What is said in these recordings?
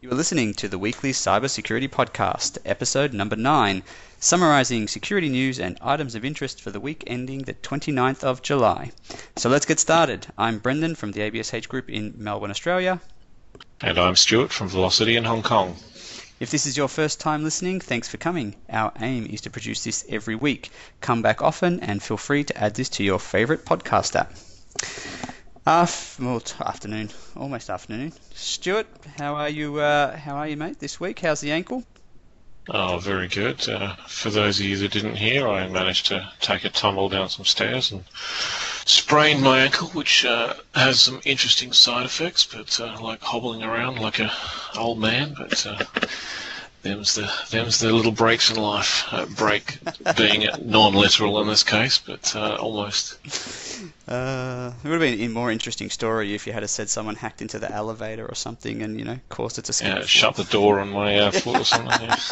You are listening to the weekly Cybersecurity Podcast, episode number 9, summarizing security news and items of interest for the week ending the 29th of July. So let's get started. I'm Brendan from the ABSH Group in Melbourne, Australia. And I'm Stuart from Velocity in Hong Kong. If this is your first time listening, thanks for coming. Our aim is to produce this every week. Come back often and feel free to add this to your favorite podcast app. Afternoon, almost afternoon. Stuart, how are you? Mate? This week, how's the ankle? Oh, very good. For those of you that didn't hear, I managed to take a tumble down some stairs and sprained my ankle, which has some interesting side effects, but like hobbling around like a old man. But them's the little breaks in life. Break being non-literal in this case, but almost. It would have been a more interesting story if you had said someone hacked into the elevator or something and, caused it to skip. Yeah, shut the door on my foot or something. Yeah.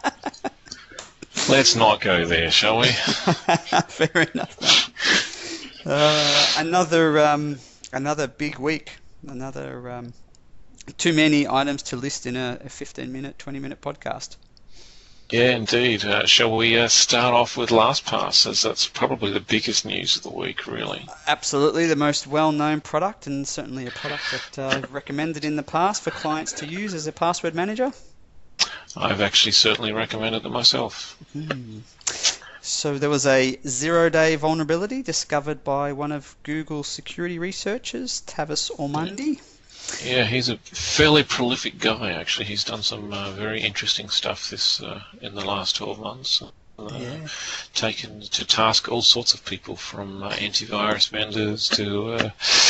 Let's not go there, shall we? Fair enough. Another big week. Too many items to list in a 15-minute, 20-minute podcast. Yeah, indeed. Shall we start off with LastPass, as that's probably the biggest news of the week, really? Absolutely, the most well-known product, and certainly a product that I've recommended in the past for clients to use as a password manager. I've actually certainly recommended it myself. So there was a zero-day vulnerability discovered by one of Google's security researchers, Tavis Ormandy. Yeah, he's a fairly prolific guy, actually. He's done some very interesting stuff in the last 12 months. Taken to task all sorts of people, from antivirus vendors to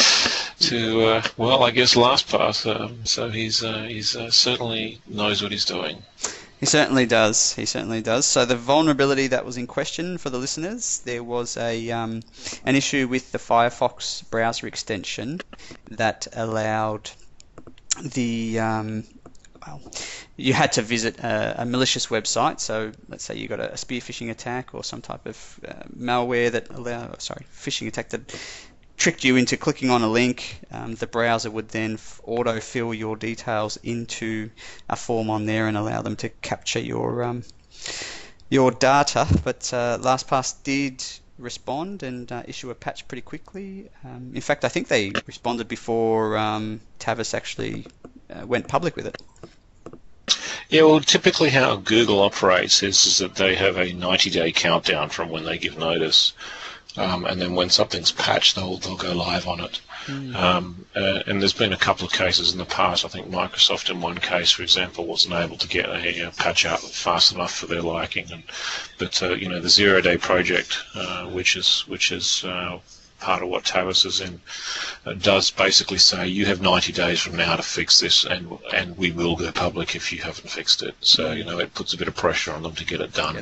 I guess LastPass. So he's certainly knows what he's doing. He certainly does. So the vulnerability that was in question, for the listeners, there was an issue with the Firefox browser extension that allowed you had to visit a malicious website. So let's say you got a spear phishing attack or some type of phishing attack that tricked you into clicking on a link. The browser would then auto-fill your details into a form on there and allow them to capture your data. But LastPass did respond and issue a patch pretty quickly. In fact, I think they responded before Tavis actually went public with it. Yeah, well, typically how Google operates is that they have a 90-day countdown from when they give notice. And then when something's patched, they'll go live on it. And there's been a couple of cases in the past. I think Microsoft, in one case, for example, wasn't able to get a patch out fast enough for their liking. But the zero-day project, which is part of what Tavis is in, does basically say you have 90 days from now to fix this, and we will go public if you haven't fixed it. So it puts a bit of pressure on them to get it done.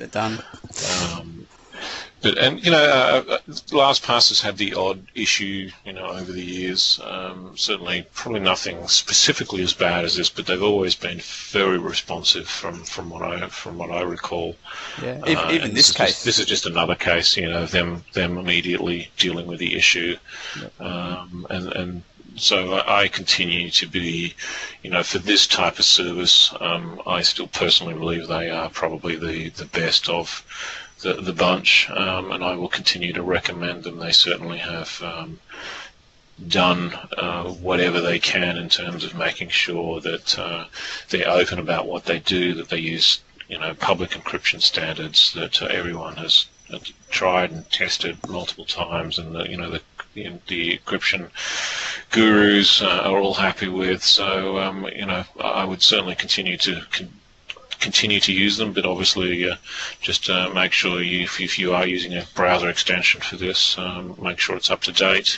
LastPass has had the odd issue, over the years. Certainly, probably nothing specifically as bad as this, but they've always been very responsive from what I recall. Yeah, even this case. This is just another case, of them immediately dealing with the issue, and so I continue to be, for this type of service, I still personally believe they are probably the best of the bunch, and I will continue to recommend them. They certainly have done whatever they can in terms of making sure that they're open about what they do, that they use public encryption standards that everyone has tried and tested multiple times, and the encryption gurus are all happy with. So I would certainly continue to use them, but obviously just make sure if you are using a browser extension for this, make sure it's up to date,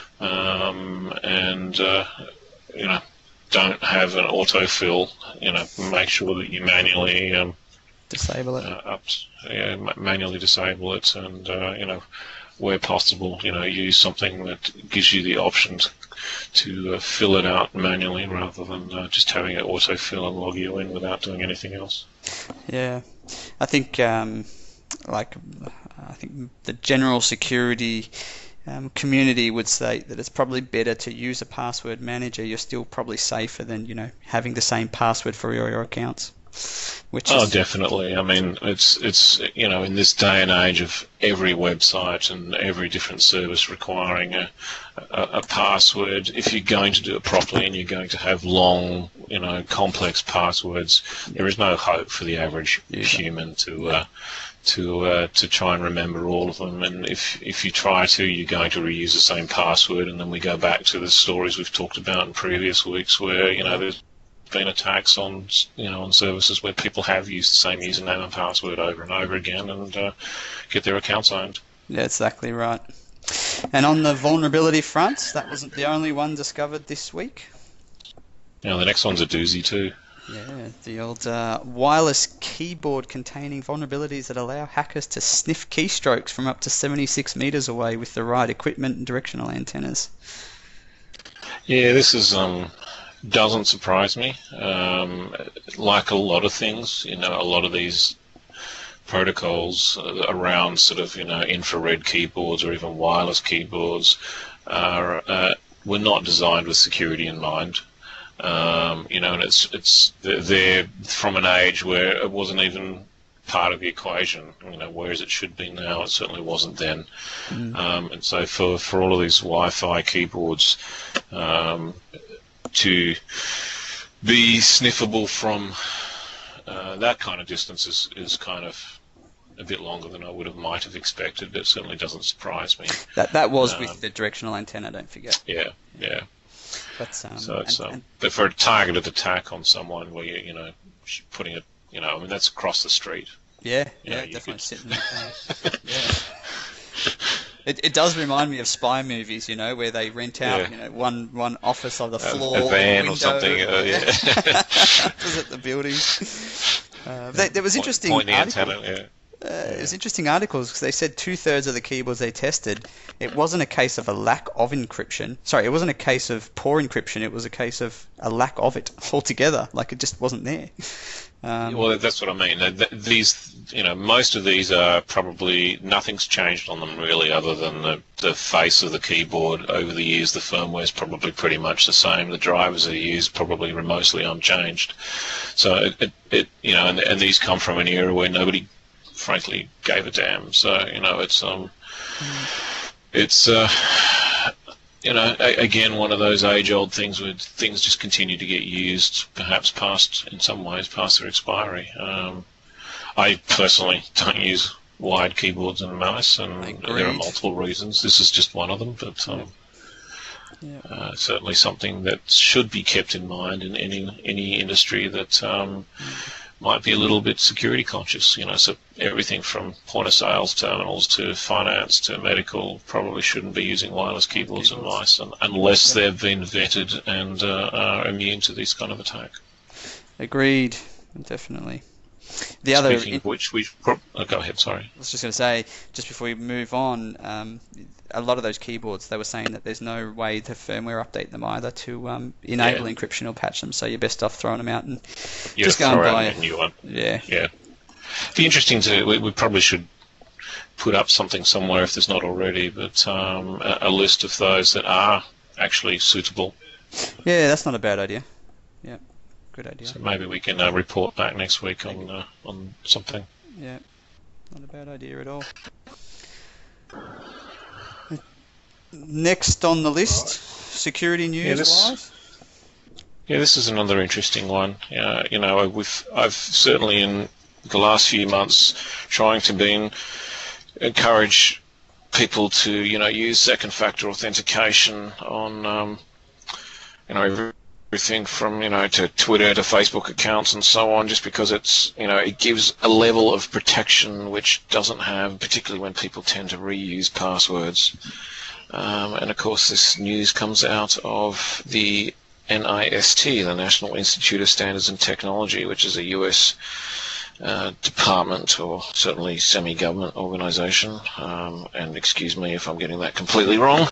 and don't have an autofill. Make sure that you manually disable it. Manually disable it, and where possible, use something that gives you the options to fill it out manually rather than just having it autofill and log you in without doing anything else. Yeah, I think the general security community would say that it's probably better to use a password manager. You're still probably safer than, having the same password for your accounts. Definitely. I mean, it's in this day and age of every website and every different service requiring a password, if you're going to do it properly and you're going to have long, complex passwords, there is no hope for the average human to try and remember all of them. And if you try to, you're going to reuse the same password, and then we go back to the stories we've talked about in previous weeks where, there's been attacks on services where people have used the same username and password over and over again and get their accounts owned. Yeah, exactly right. And on the vulnerability front, that wasn't the only one discovered this week. The next one's a doozy too. Yeah, the old wireless keyboard containing vulnerabilities that allow hackers to sniff keystrokes from up to 76 meters away with the right equipment and directional antennas. Yeah, this is doesn't surprise me. Like a lot of things, a lot of these protocols around sort of infrared keyboards or even wireless keyboards were not designed with security in mind. And they're from an age where it wasn't even part of the equation, whereas it should be now. It certainly wasn't then. And so for all of these Wi-Fi keyboards to be sniffable from that kind of distance is kind of a bit longer than I might have expected. It certainly doesn't surprise me. That was with the directional antenna, don't forget. Yeah. But, but for a targeted attack on someone where you're putting it, that's across the street. Yeah, definitely sitting there. Yeah. It does remind me of spy movies, where they rent out, one office of the floor, a van or or something. Visit the building. There was interesting it was interesting articles because they said 2/3 of the keyboards they tested, it wasn't a case of a lack of encryption. Sorry, it wasn't a case of poor encryption. It was a case of a lack of it altogether. Like it just wasn't there. Well, that's what I mean. These, most of these are probably nothing's changed on them really, other than the face of the keyboard over the years. The firmware is probably pretty much the same. The drivers are used probably mostly unchanged. So and these come from an era where nobody, frankly, gave a damn. So it's again, one of those age-old things where things just continue to get used, perhaps in some ways past their expiry. I personally don't use wired keyboards and mouse, and there are multiple reasons. This is just one of them, but certainly something that should be kept in mind in any industry that might be a little bit security conscious, so everything from point of sales terminals to finance to medical probably shouldn't be using wireless keyboards and mice unless they've been vetted and are immune to this kind of attack. Agreed, definitely. Speaking of which, go ahead, sorry. I was just going to say, just before we move on, a lot of those keyboards, they were saying that there's no way to firmware update them either to enable encryption or patch them, so you're best off throwing them out and just go and buy a new one. Yeah. It'd be interesting we probably should put up something somewhere if there's not already, but a list of those that are actually suitable. Yeah, that's not a bad idea. Yeah, good idea. So maybe we can report back next week on something. Yeah, not a bad idea at all. Next on the list, security news-wise? Yeah, this is another interesting one. I've certainly in the last few months trying to encourage people to use second factor authentication on everything from to Twitter to Facebook accounts and so on, just because it's it gives a level of protection which doesn't have, particularly when people tend to reuse passwords. And of course, this news comes out of the NIST, the National Institute of Standards and Technology, which is a US department or certainly semi-government organization. And excuse me if I'm getting that completely wrong.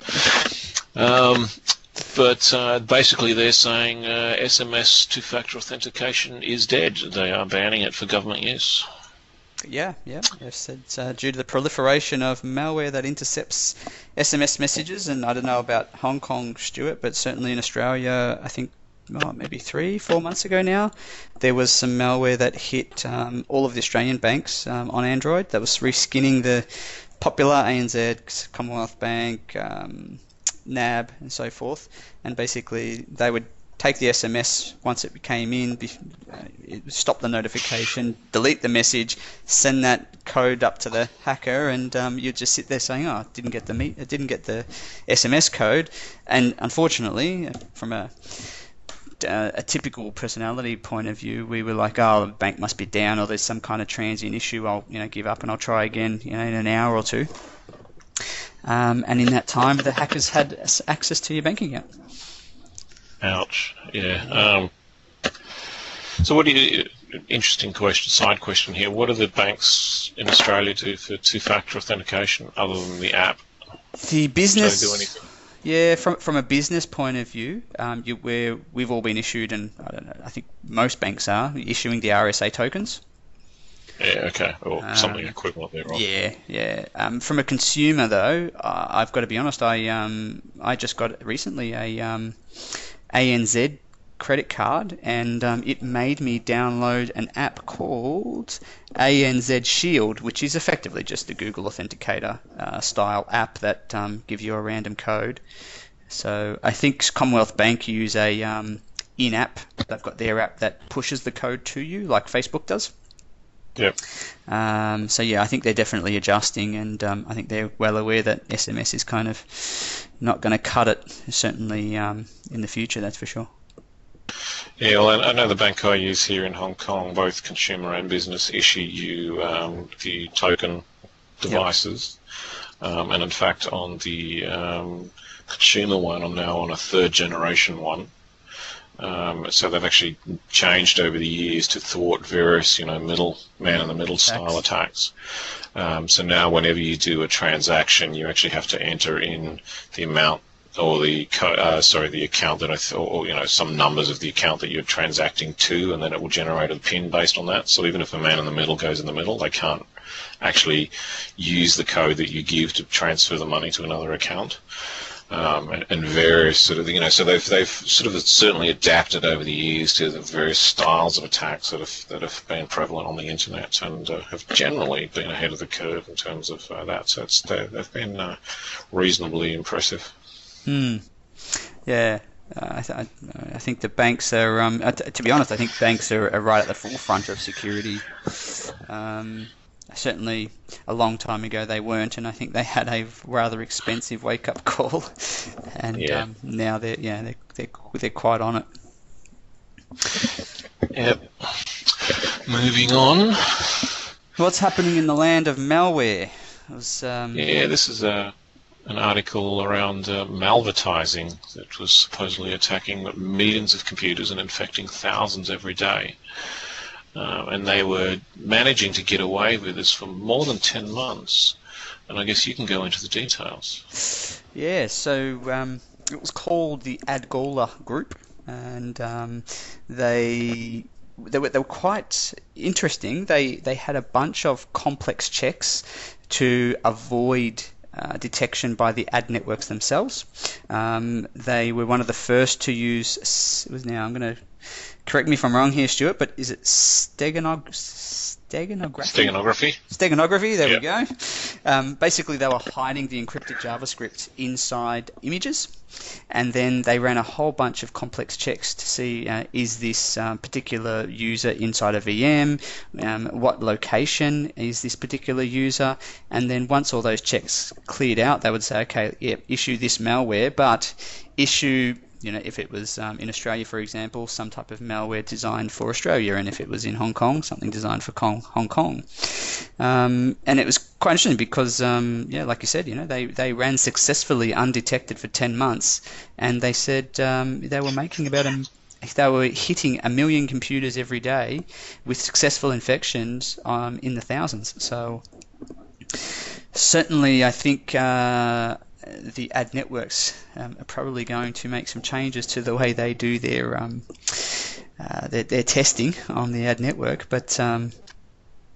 But basically they're saying SMS two-factor authentication is dead. They are banning it for government use. Yeah, yeah. Yes, it's due to the proliferation of malware that intercepts SMS messages, and I don't know about Hong Kong, Stuart, but certainly in Australia, I think maybe 3-4 months ago now, there was some malware that hit all of the Australian banks on Android that was reskinning the popular ANZ, Commonwealth Bank, NAB, and so forth, and basically they would take the SMS once it came in, stop the notification, delete the message, send that code up to the hacker, and you'd just sit there saying, "Oh, it didn't get the SMS code." And unfortunately, from a typical personality point of view, we were like, "Oh, the bank must be down, or there's some kind of transient issue. I'll give up and I'll try again, in an hour or two." And in that time, the hackers had access to your bank account. Ouch. Yeah. So what do you... Interesting question, side question here. What do the banks in Australia do for two-factor authentication other than the app? The business... Do they do anything? Yeah, from a business point of view, we've all been issued, and I don't know, I think most banks are issuing the RSA tokens. Yeah, okay, or something equivalent there, right? Yeah. From a consumer though, I've got to be honest. I just got recently a ANZ credit card, and it made me download an app called ANZ Shield, which is effectively just a Google Authenticator style app that gives you a random code. So I think Commonwealth Bank use a in-app. They've got their app that pushes the code to you, like Facebook does. Yep. So yeah, I think they're definitely adjusting, and I think they're well aware that SMS is kind of not going to cut it, certainly in the future, that's for sure. Yeah, well, I know the bank I use here in Hong Kong, both consumer and business, issue you the token devices. Yep. And in fact, on the consumer one, I'm now on a third generation one. So they've actually changed over the years to thwart various, middle man in the middle style attacks. So now, whenever you do a transaction, you actually have to enter in the amount or the account that or some numbers of the account that you're transacting to, and then it will generate a PIN based on that. So even if a man in the middle goes in the middle, they can't actually use the code that you give to transfer the money to another account. And various sort of, so they've sort of certainly adapted over the years to the various styles of attacks that have been prevalent on the internet, and have generally been ahead of the curve in terms of that. So they've been reasonably impressive. Yeah. I think the banks are, to be honest, I think banks are right at the forefront of security. Certainly a long time ago they weren't, and I think they had a rather expensive wake-up call, and now they're quite on it. Yep. Moving on. What's happening in the land of malware? This is an article around malvertising that was supposedly attacking millions of computers and infecting thousands every day. And they were managing to get away with this for more than 10 months. And I guess you can go into the details. Yeah, so it was called the AdGola Group, and they were quite interesting. They had a bunch of complex checks to avoid detection by the ad networks themselves. They were one of the first to use. I'm going to correct me if I'm wrong here, Stuart, but is it steganography? Steganography, there we go. Basically, they were hiding the encrypted JavaScript inside images, and then they ran a whole bunch of complex checks to see is this particular user inside a VM, what location is this particular user, and then once all those checks cleared out, they would say, okay, issue this malware, but issue... if it was in Australia, for example, some type of malware designed for Australia, and if it was in Hong Kong, something designed for Hong Kong. And it was quite interesting because, like you said, they ran successfully undetected for 10 months, and they said they were making they were hitting 1 million computers every day with successful infections in the thousands. So certainly, I think the ad networks are probably going to make some changes to the way they do their testing on the ad network. But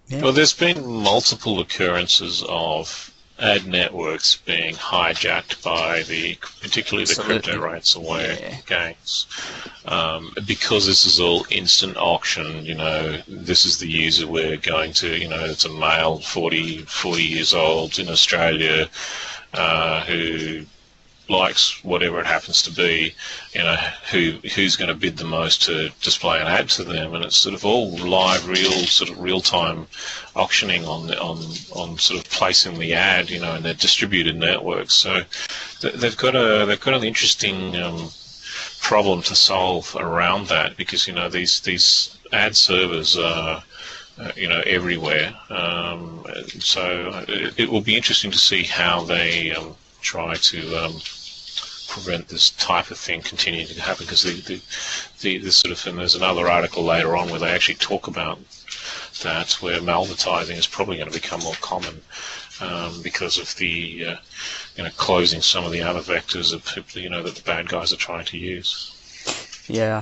Yeah. Well, there's been multiple occurrences of ad networks being hijacked by particularly the crypto ransomware gangs. Because this is all instant auction, this is the user we're going to, it's a male, 40 years old in Australia, who likes whatever it happens to be, who's going to bid the most to display an ad to them, and it's sort of all live, real time auctioning on sort of placing the ad, in their distributed networks. So they've got an interesting problem to solve around that, because these ad servers are everywhere. So it will be interesting to see how they try to prevent this type of thing continuing to happen, because the sort of, and there's another article later on where they actually talk about that, where malvertising is probably going to become more common because of the closing some of the other vectors of that the bad guys are trying to use. Yeah.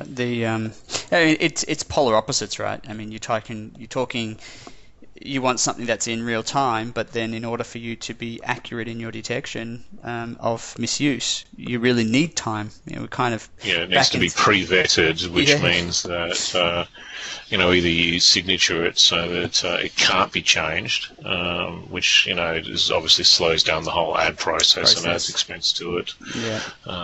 It's polar opposites, right? I mean, you're talking. You want something that's in real time, but then in order for you to be accurate in your detection of misuse, you really need time. We kind of it needs to be pre-vetted, which means that either you signature it so that it can't be changed, which is obviously slows down the whole ad process and adds expense to it. Yeah.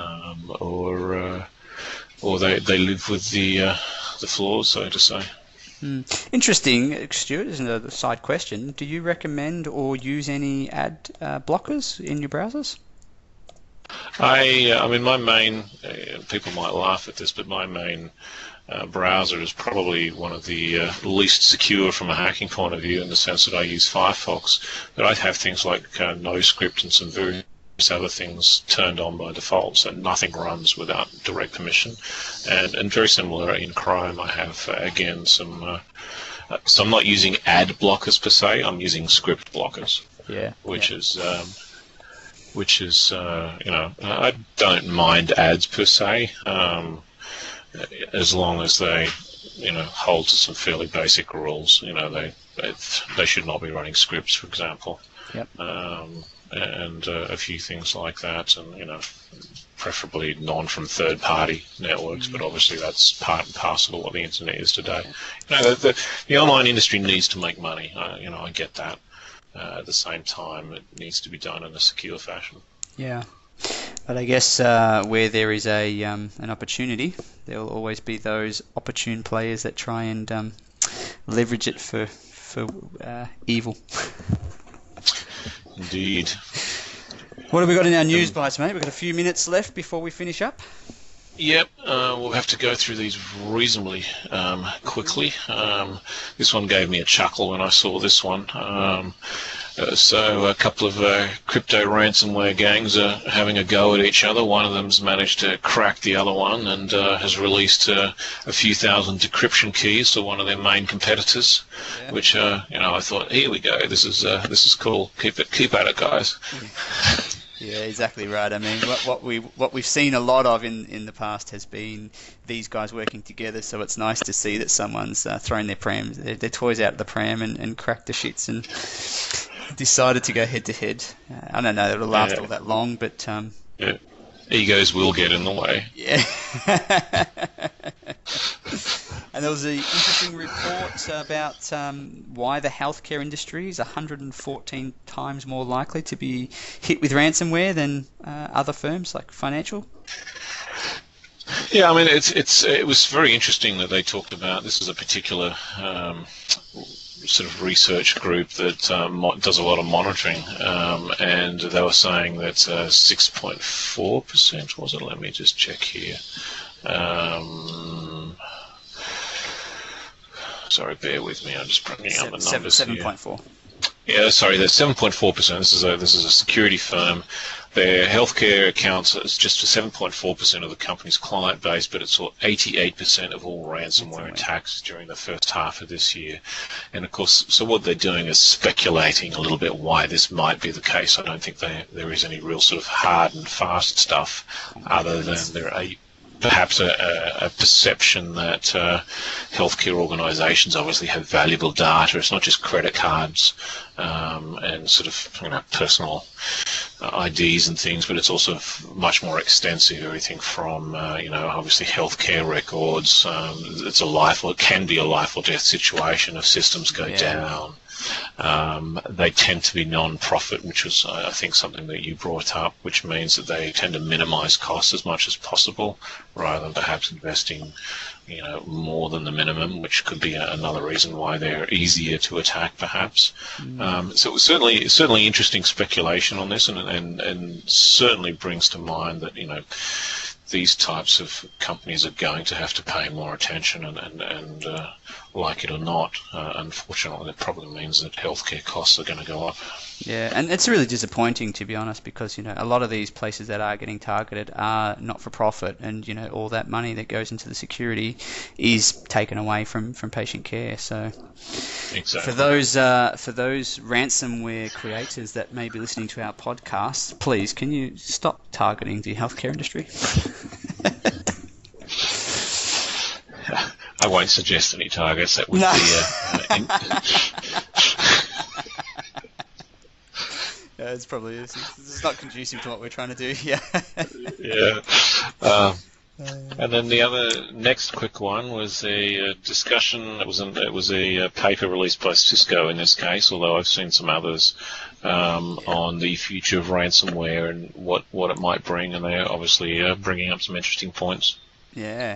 Or they live with the flaws, so to say. Interesting, Stuart. Is another side question. Do you recommend or use any ad blockers in your browsers? I mean, my main, people might laugh at this, but my main browser is probably one of the least secure from a hacking point of view, in the sense that I use Firefox, but I have things like NoScript and some various other things turned on by default, so nothing runs without direct permission. And very similar in Chrome, I have again some. So I'm not using ad blockers per se. I'm using script blockers. Which is I don't mind ads per se, as long as they hold to some fairly basic rules. They should not be running scripts, for example. Yep. And a few things like that, and preferably from third-party networks. But obviously that's part and parcel of what the internet is today. The online industry needs to make money. I get that. At the same time, it needs to be done in a secure fashion. Yeah, but I guess where there is an opportunity, there will always be those opportune players that try and leverage it for evil. Indeed. What have we got in our news bites, mate? We've got a few minutes left before we finish up. Yep, we'll have to go through these reasonably quickly. This one gave me a chuckle when I saw this one. So a couple of crypto ransomware gangs are having a go at each other. One of them's managed to crack the other one and has released a few thousand decryption keys to one of their main competitors, which I thought, here we go. This is cool. Keep at it, guys. Yeah, exactly right. I mean, what we've seen a lot of in the past has been these guys working together. So it's nice to see that someone's thrown their toys out of the pram and cracked the shits and decided to go head to head. I don't know that it'll last all that long, but egos will get in the way. Yeah. And there was an interesting report about why the healthcare industry is 114 times more likely to be hit with ransomware than other firms like financial. Yeah, I mean, it was very interesting that they talked about, this is a particular sort of research group that does a lot of monitoring, and they were saying that 6.4%, was it? Let me just check here. Sorry, bear with me. I'm just bringing up the numbers 7.4. Yeah, sorry, there's 7.4%. This is a security firm. Their healthcare accounts is just for 7.4% of the company's client base, but it's 88% of all ransomware attacks during the first half of this year. And of course, so what they're doing is speculating a little bit why this might be the case. I don't think there is any real sort of hard and fast stuff other than perhaps a perception that healthcare organisations obviously have valuable data. It's not just credit cards and sort of personal IDs and things, but it's also much more extensive. Everything from obviously healthcare records. It can be a life or death situation if systems go down. They tend to be non-profit, which was, I think, something that you brought up, which means that they tend to minimise costs as much as possible, rather than perhaps investing, more than the minimum, which could be another reason why they're easier to attack, perhaps. So it was certainly interesting speculation on this, and certainly brings to mind that these types of companies are going to have to pay more attention, and like it or not, unfortunately, that probably means that healthcare costs are going to go up. Yeah, and it's really disappointing, to be honest, because a lot of these places that are getting targeted are not for profit, and all that money that goes into the security is taken away from patient care. So exactly. for those ransomware creators that may be listening to our podcast, please can you stop targeting the healthcare industry? I won't suggest any targets. That would be it's probably it's not conducive to what we're trying to do here. Yeah. And then the other next quick one was a discussion. It was a paper released by Cisco in this case, although I've seen some others on the future of ransomware and what it might bring, and they're obviously bringing up some interesting points. Yeah.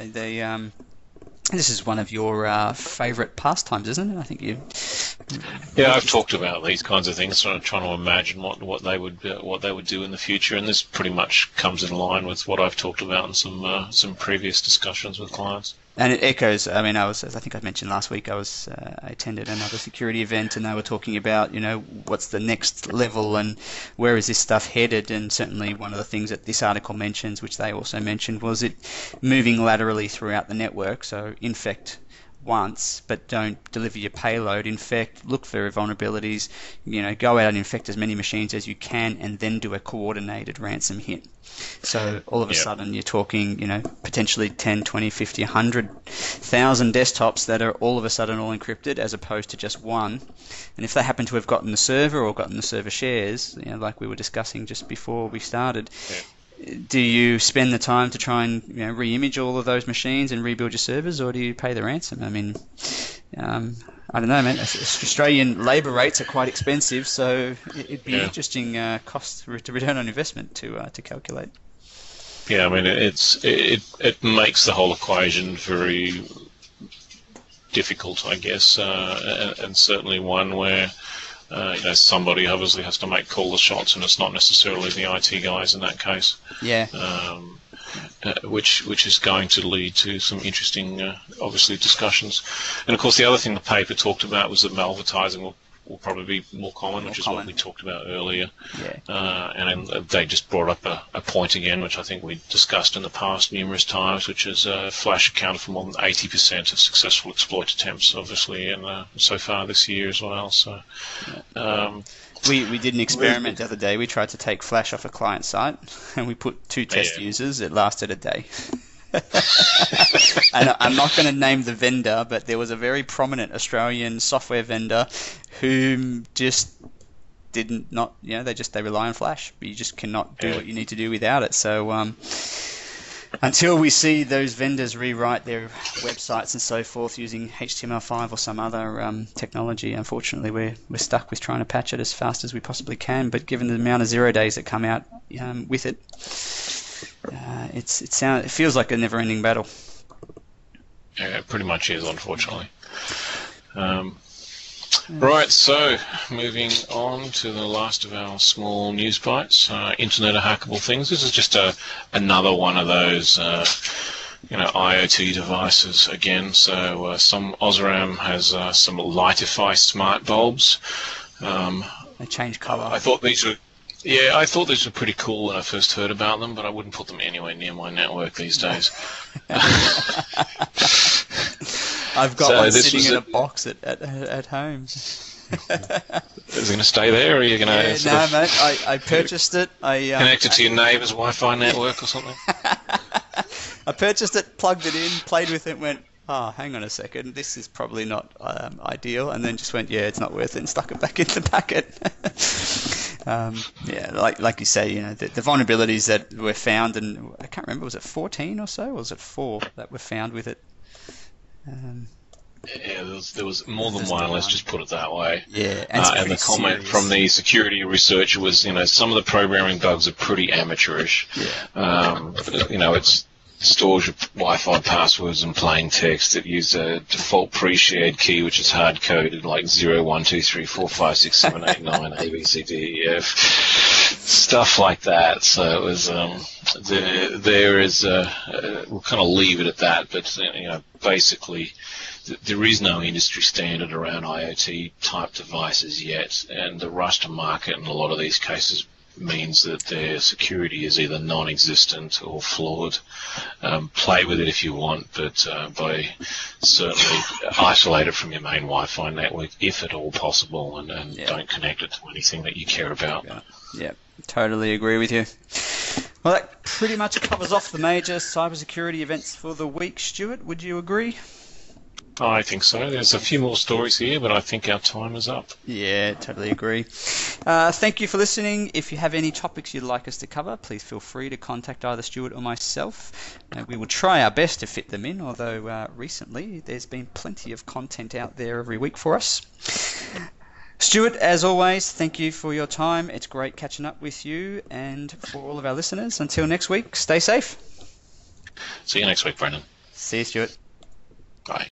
This is one of your favourite pastimes, isn't it? I think you. Yeah, I've talked about these kinds of things, trying to imagine what they would do in the future, and this pretty much comes in line with what I've talked about in some previous discussions with clients. And it echoes. I mean, I think I mentioned last week I attended another security event, and they were talking about what's the next level and where is this stuff headed. And certainly one of the things that this article mentions, which they also mentioned, was it moving laterally throughout the network. So infect once, but don't deliver your payload. Infect, look for vulnerabilities, go out and infect as many machines as you can, and then do a coordinated ransom hit. So all of a sudden you're talking, potentially 10, 20, 50, 100,000 desktops that are all of a sudden all encrypted as opposed to just one. And if they happen to have gotten the server or gotten the server shares, like we were discussing just before we started, do you spend the time to try and re-image all of those machines and rebuild your servers, or do you pay the ransom? I mean, I don't know, man. Australian labour rates are quite expensive, so it'd be interesting cost to return on investment to calculate. Yeah, I mean, it makes the whole equation very difficult, I guess, and certainly one where somebody obviously has to call the shots, and it's not necessarily the IT guys in that case. Yeah. Which is going to lead to some interesting, obviously, discussions. And of course, the other thing the paper talked about was that malvertising will probably be more common, which is what we talked about earlier. Yeah. And they just brought up a point again, which I think we discussed in the past numerous times, which is Flash accounted for more than 80% of successful exploit attempts, obviously, and so far this year as well. So. We did an experiment the other day. We tried to take Flash off a client site, and we put 2 test users. It lasted a day. And I'm not going to name the vendor, but there was a very prominent Australian software vendor who just they rely on Flash. But you just cannot do what you need to do without it. So until we see those vendors rewrite their websites and so forth using HTML5 or some other technology, unfortunately we're stuck with trying to patch it as fast as we possibly can. But given the amount of 0 days that come out with it, it feels like a never-ending battle. Yeah, it pretty much is, unfortunately. Right, so moving on to the last of our small news bites, Internet of Hackable Things. This is just another one of those IoT devices again. So some Osram has some Lightify smart bulbs. They change colour. I thought these were pretty cool when I first heard about them, but I wouldn't put them anywhere near my network these days. I've got one sitting in a box at home. Is it going to stay there, or are you going to... No, mate, I purchased it. Connect it to your neighbour's Wi-Fi network or something? I purchased it, plugged it in, played with it, went, oh, hang on a second, this is probably not ideal, and then just went, yeah, it's not worth it, and stuck it back in the packet. Yeah, like you say, the vulnerabilities that were found, and I can't remember, was it 14 or so, or was it 4 that were found with it? Yeah, there was more than one, let's just put it that way. Yeah, and the comment from the security researcher was, some of the programming bugs are pretty amateurish. Yeah. It stores your Wi-Fi passwords in plain text. It uses a default pre-shared key, which is hard-coded, like 0, 1, 2, 3, 4, 5, 6, 7, 8, 9, A, B, C, D, E, F, stuff like that. So it was, there is, we'll kind of leave it at that, but, basically, there is no industry standard around IoT type devices yet, and the rush to market in a lot of these cases means that their security is either non-existent or flawed. Play with it if you want, but by certainly isolate it from your main Wi-Fi network if at all possible, and don't connect it to anything that you care about. Yeah, totally agree with you. Well, that pretty much covers off the major cybersecurity events for the week. Stuart, would you agree? I think so. There's a few more stories here, but I think our time is up. Yeah, totally agree. Thank you for listening. If you have any topics you'd like us to cover, please feel free to contact either Stuart or myself. We will try our best to fit them in, although recently there's been plenty of content out there every week for us. Stuart, as always, thank you for your time. It's great catching up with you, and for all of our listeners, until next week, stay safe. See you next week, Brendan. See you, Stuart. Bye.